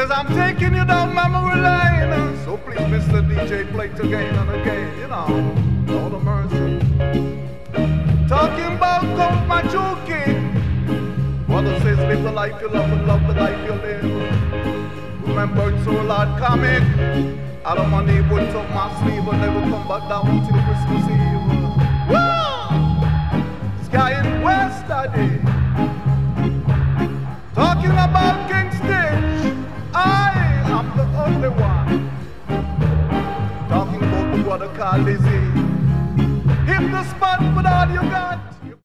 Says I'm taking you down memory lane. So please, Mr. DJ, play it again and again. You know, Lord of mercy. Talking about Count Machuki. Brother says, live the life you love and love the life you live. Remember, it's so Lord comic. I don't want to put up my sleeve and never come back down.